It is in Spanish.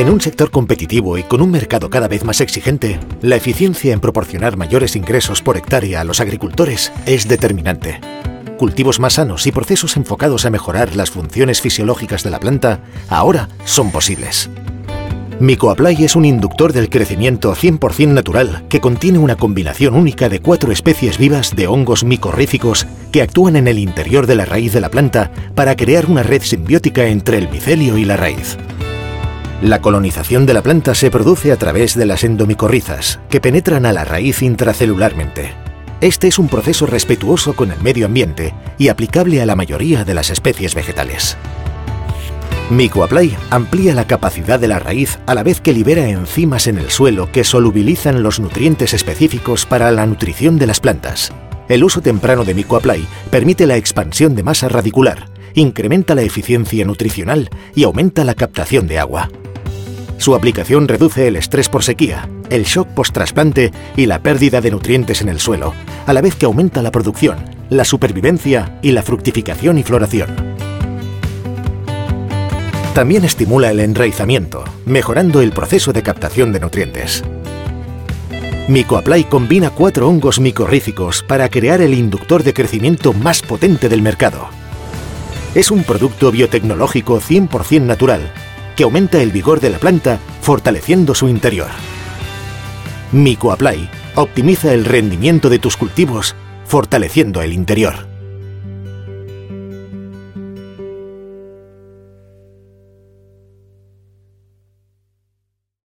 En un sector competitivo y con un mercado cada vez más exigente, la eficiencia en proporcionar mayores ingresos por hectárea a los agricultores es determinante. Cultivos más sanos y procesos enfocados a mejorar las funciones fisiológicas de la planta ahora son posibles. Mycoapply es un inductor del crecimiento 100% natural que contiene una combinación única de 4 especies vivas de hongos micorríficos que actúan en el interior de la raíz de la planta para crear una red simbiótica entre el micelio y la raíz. La colonización de la planta se produce a través de las endomicorrizas, que penetran a la raíz intracelularmente. Este es un proceso respetuoso con el medio ambiente y aplicable a la mayoría de las especies vegetales. Mycoapply amplía la capacidad de la raíz a la vez que libera enzimas en el suelo que solubilizan los nutrientes específicos para la nutrición de las plantas. El uso temprano de Mycoapply permite la expansión de masa radicular, incrementa la eficiencia nutricional y aumenta la captación de agua. Su aplicación reduce el estrés por sequía, el shock post-trasplante y la pérdida de nutrientes en el suelo, a la vez que aumenta la producción, la supervivencia y la fructificación y floración. También estimula el enraizamiento, mejorando el proceso de captación de nutrientes. Mycoapply combina 4 hongos micorríficos para crear el inductor de crecimiento más potente del mercado. Es un producto biotecnológico 100% natural, que aumenta el vigor de la planta, fortaleciendo su interior. Mycoapply optimiza el rendimiento de tus cultivos, fortaleciendo el interior.